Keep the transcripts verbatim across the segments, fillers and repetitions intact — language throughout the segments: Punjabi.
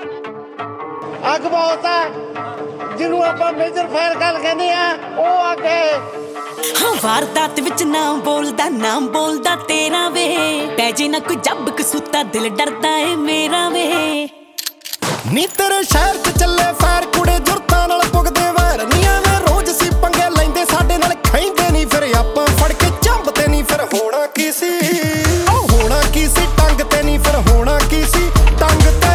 ਅੱਗ ਬਹੁਤ ਆ ਜਿਹਨੂੰ ਆਪਾਂ ਮੇਜਰ ਫਾਇਰ ਗੱਲ ਕਹਿੰਦੇ ਆ ਉਹ ਅੱਗ ਹੈ। ਹਾਂ ਵਾਰਦਾਤ ਵਿੱਚ ਨਾਮ ਬੋਲਦਾ ਨਾਮ ਬੋਲਦਾ ਤੇਰਾ ਵੇ ਪੈ ਜੇ ਨਾ ਕੋਈ ਜੱਬ ਕਸੂਤਾ ਦਿਲ ਡਰਦਾ ਏ ਮੇਰਾ ਵੇ ਨੀ ਤੇਰੇ ਸ਼ਹਿਰ ਚ ਚੱਲੇ ਫਾਇਰ ਕੁੜੇ ਜੁਰਤਾਂ ਨਾਲ ਪੁੱਗਦੇ ਵੈਰ ਨੀ ਐਵੇਂ ਰੋਜ਼ ਸੀ ਪੰਗੇ ਲੈਂਦੇ ਸਾਡੇ ਨਾਲ ਖੈਂਦੇ ਨਹੀਂ ਫਿਰ ਆਪਾਂ ਫੜ ਕੇ ਝੰਬਤੇ ਨਹੀਂ ਫਿਰ ਹੋਣਾ ਕੀ ਸੀ ਉਹ ਹੋਣਾ ਕੀ ਸੀ ਟੰਗ ਤੇ ਨਹੀਂ ਫਿਰ ਹੋਣਾ ਕੀ ਸੀ ਟੰਗ ਤੇ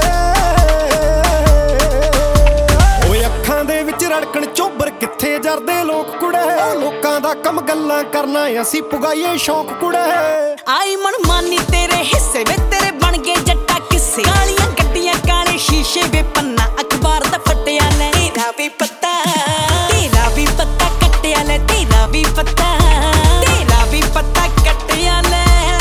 ਓਏ ਅੱਖਾਂ ਦੇ ਵਿੱਚ ਰੜਕਣ ਚੋਬਰ ਕਿੱਥੇ ਜਰਦੇ ਲੋਕ ਕੁੜੇ ਲੋਕਾਂ ਦਾ ਕੰਮ ਗੱਲਾਂ ਕਰਨਾ ਅਸੀਂ ਪੁਗਾਈਏ ਸ਼ੌਕ ਕੁੜੇ ਆਈ ਮਨ ਮਾਨੀ ਤੇਰੇ ਹਿੱਸੇ ਵੇ ਤੇਰੇ ਬਣ ਗਏ ਜੱਟਾ ਕਿਸੇ ਕਾਲੀਆਂ ਗੱਡੀਆਂ ਕਾਲੇ ਸ਼ੀਸ਼ੇ ਵੇ ਪੰਨਾ ਅਖਬਾਰ ਦਾ ਫਟਿਆ ਲੈ ਤੇਰਾ ਵੀ ਪਤਾ ਤੇਰਾ ਵੀ ਪਤਾ ਕੱਟਿਆ ਲੈ ਤੇਰਾ ਵੀ ਪਤਾ ਤੇਰਾ ਵੀ ਪਤਾ ਕੱਟਿਆ ਲੈ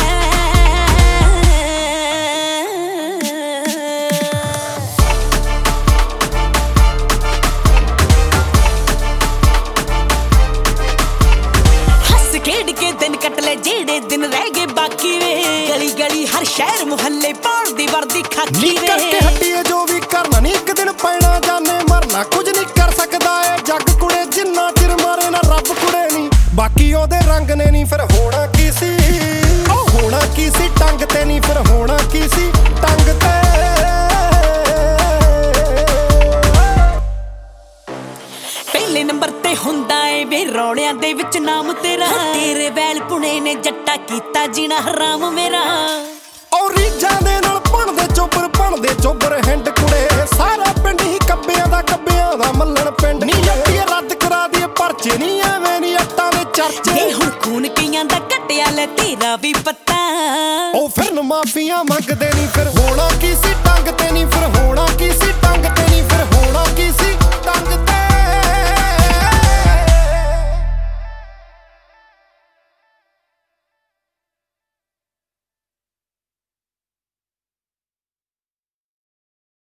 ਹੱਸ ਖੇਡ ਕੇ ਦਿਨ ਕੱਟ ਲੈ ਜਿਹੜੇ ਦਿਨ ਰਹਿ ਗਏ ਬਾਕੀ ਵੇ ਗਲੀ ਗਲੀ ਹਰ ਸ਼ਹਿਰ ਮੁਹੱਲੇ ਪਾਉਣ ਦੀ ਵਰਦੀ ਖਾਕੀ ਵੇ ਕਰਕੇ ਹੱਟੀਏ ਜੋ ਵੀ ਕਰਨਾ ਨਹੀਂ ਇੱਕ ਦਿਨ ਪੈਣਾ ਜਾਣੇ ਮਰਨਾ ਕੁਝ ਨਹੀਂ ਕਰ ਸਕਦਾ ਏ ਜੱਗ ਕੁੜੇ ਜਿੰਨਾ ਚਿਰ ਮਾਰੇ ਨਾ ਰੱਬ ਕੁੜੇ ਨਹੀਂ ਬਾਕੀ ਉਹਦੇ ਰੰਗ ਨੇ ਨਹੀਂ ਫਿਰ ਹੋਣਾ ਕੀ ਸੀ ਉਹ ਹੋਣਾ ਕੀ ਸੀ ਟੰਗ ਤੇ ਨਹੀਂ ਫਿਰ ਹੋਣਾ ਕੀ ਸੀ ਟੰਗ ਤੇ ਪਹਿਲੇ ਨੰਬਰ ਤੇ ਹੁੰਦਾ ਏ ਵੇ ਰੌਲਿਆਂ ਦੇ ਵਿੱਚ ਨਾਮ ਤੇਰਾ ਤੇਰੇ ਵੈਲ ਪੁਣੇ ਨੇ ਜੱਟਾ ਕੀਤਾ ਜੀਣਾ ਹਰਾਮ ਮੇਰਾ ਔਰ ਰੀਜਾਂ ਦੇ ਨਾਲ ਬਣਦੇ ਚੋਬਰ ਬਣਦੇ ਚੋਬਰ ਹੈਂਡ ਕੁੜੇ ਸਾਰਾ ਪਿੰਡ ਹੀ ਕੱਬਿਆਂ ਦਾ ਕੱਬਿਆਂ ਦਾ ਮੱਲਣ ਪਿੰਡ ਨੀ ਜੱਟੀ ਰੱਦ ਕਰਾ ਦੀ ਪਰਚੇ ਨਹੀਂ ਐਵੇਂ ਨੀ ਅੱਟਾਂ ਦੇ ਚਰਚੇ ਇਹ ਹੁਣ ਖੂਨ ਕਈਆਂ ਦਾ ਘਟਿਆ ਲੈ ਤੇਰਾ ਵੀ ਪਤਾ ਉਹ ਫਿਰ ਮਾਫੀਆਂ ਮੰਗਦੇ ਨਹੀਂ ਫਿਰ ਹੋਣਾ ਕੀ ਸੀ